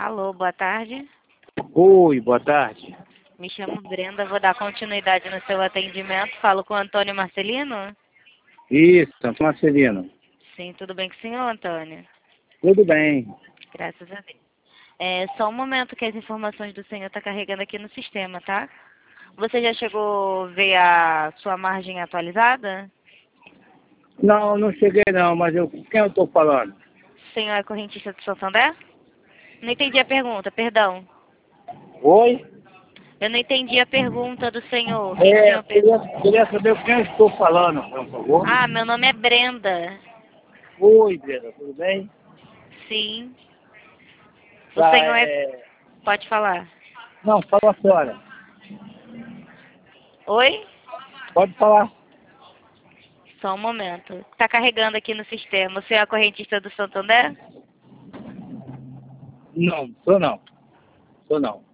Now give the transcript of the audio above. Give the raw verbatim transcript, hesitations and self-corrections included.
Alô, boa tarde. Oi, boa tarde. Me chamo Brenda, vou dar continuidade no seu atendimento. Falo com o Antônio Marcelino? Isso, Santo Marcelino. Sim, tudo bem com o senhor, Antônio? Tudo bem. Graças a Deus. É só um momento que as informações do senhor estão carregando aqui no sistema, tá? Você já chegou a ver a sua margem atualizada? Não, não cheguei não, mas eu, quem eu estou falando? O senhor é correntista do Santander? Não entendi a pergunta, perdão. Oi? Eu não entendi a pergunta do senhor. Quem que o É, senhor queria, pergunta? queria saber com quem eu estou falando, por favor. Ah, meu nome é Brenda. Oi, Brenda, tudo bem? Sim. O Tá, senhor é... é... Pode falar. Não, fala a senhora. Oi? Pode falar. Só um momento. Tá carregando aqui no sistema. O senhor é a correntista do Santander? Não, sou não. Sou não.